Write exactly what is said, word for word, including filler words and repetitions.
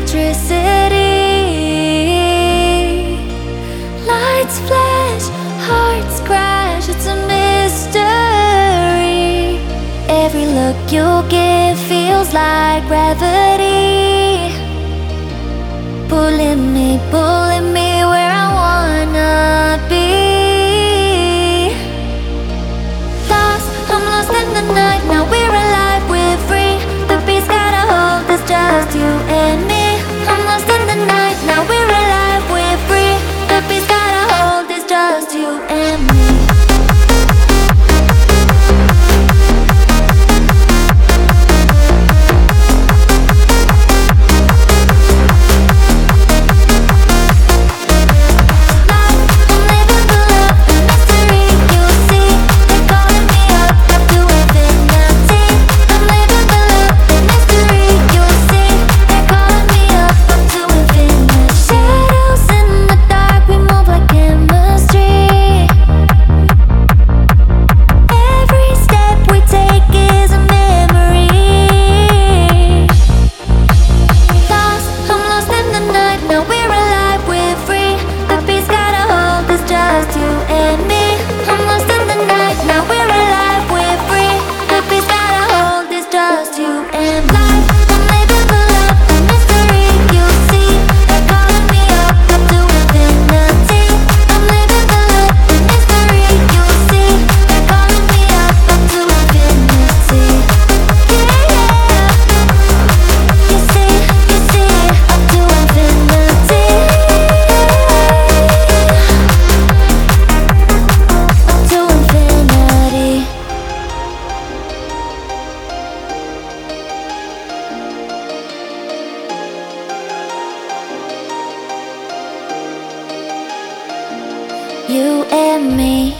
electricity. Lights flash, hearts crash, it's a mystery. Every look you give feels like gravity, pulling me, pulling me where I wanna be. Lost, I'm lost in the night, now we're alive, we're free. The beat's got a hold, it's just you and me. I'm lost in the night, now we're alive, we're free. The beat's got a hold, it's just you and me. You and me.